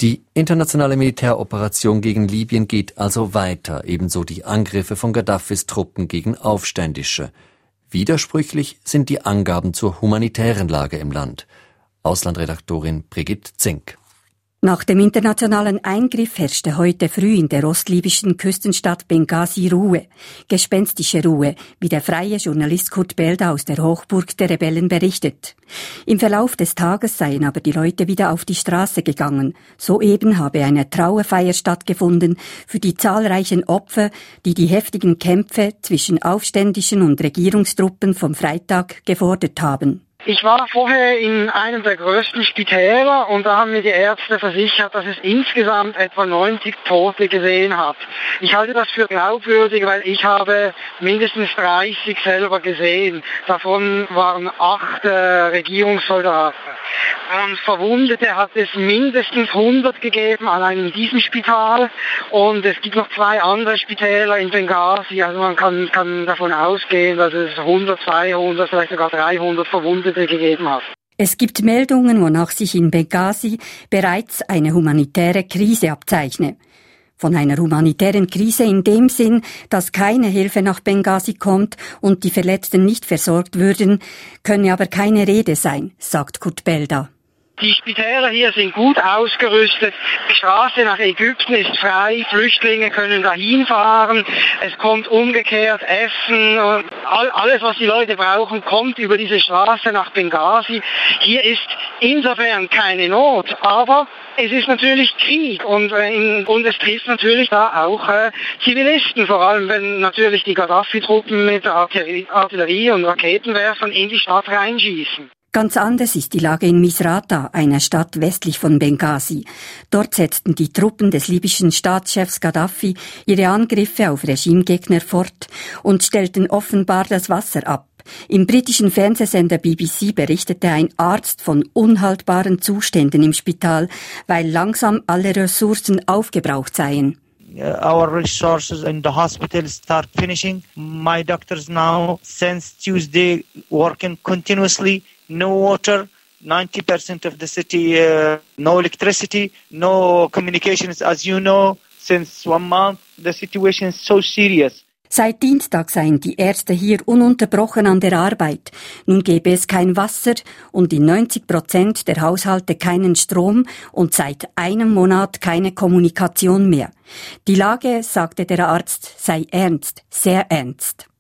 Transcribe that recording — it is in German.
Die internationale Militäroperation gegen Libyen geht also weiter, ebenso die Angriffe von Gaddafis Truppen gegen Aufständische. Widersprüchlich sind die Angaben zur humanitären Lage im Land. Auslandredaktorin Brigitte Zink. Nach dem internationalen Eingriff herrschte heute früh in der ostlibyschen Küstenstadt Benghazi Ruhe. Gespenstische Ruhe, wie der freie Journalist Kurt Belda aus der Hochburg der Rebellen berichtet. Im Verlauf des Tages seien aber die Leute wieder auf die Straße gegangen. Soeben habe eine Trauerfeier stattgefunden für die zahlreichen Opfer, die die heftigen Kämpfe zwischen Aufständischen und Regierungstruppen vom Freitag gefordert haben. Ich war vorher in einem der größten Spitäler und da haben mir die Ärzte versichert, dass es insgesamt etwa 90 Tote gesehen hat. Ich halte das für glaubwürdig, weil ich habe mindestens 30 selber gesehen. Davon waren 8 Regierungssoldaten. Und Verwundete hat es mindestens 100 gegeben, allein in diesem Spital. Und es gibt noch 2 andere Spitäler in Benghazi. Also man kann davon ausgehen, dass es 100, 200, vielleicht sogar 300 Verwundete gegeben hat. Es gibt Meldungen, wonach sich in Benghazi bereits eine humanitäre Krise abzeichne. Von einer humanitären Krise in dem Sinn, dass keine Hilfe nach Benghazi kommt und die Verletzten nicht versorgt würden, könne aber keine Rede sein, sagt Kurt Belda. Die Spitäler hier sind gut ausgerüstet. Die Straße nach Ägypten ist frei. Flüchtlinge können dahin fahren. Es kommt umgekehrt Essen. Alles, was die Leute brauchen, kommt über diese Straße nach Benghazi. Hier ist insofern keine Not. Aber es ist natürlich Krieg und es trifft natürlich da auch Zivilisten. Vor allem, wenn natürlich die Gaddafi-Truppen mit Artillerie und Raketenwerfern in die Stadt reinschießen. Ganz anders ist die Lage in Misrata, einer Stadt westlich von Benghazi. Dort setzten die Truppen des libyschen Staatschefs Gaddafi ihre Angriffe auf Regimegegner fort und stellten offenbar das Wasser ab. Im britischen Fernsehsender BBC berichtete ein Arzt von unhaltbaren Zuständen im Spital, weil langsam alle Ressourcen aufgebraucht seien. Our resources in the hospital start finishing. My doctors now, since Tuesday, working continuously. No water, 90% of the city, no electricity, no communications. As you know, since 1 month, the situation is so serious. Seit Dienstag seien die Ärzte hier ununterbrochen an der Arbeit. Nun gäbe es kein Wasser und in 90% der Haushalte keinen Strom und seit einem Monat keine Kommunikation mehr. Die Lage, sagte der Arzt, sei ernst, sehr ernst.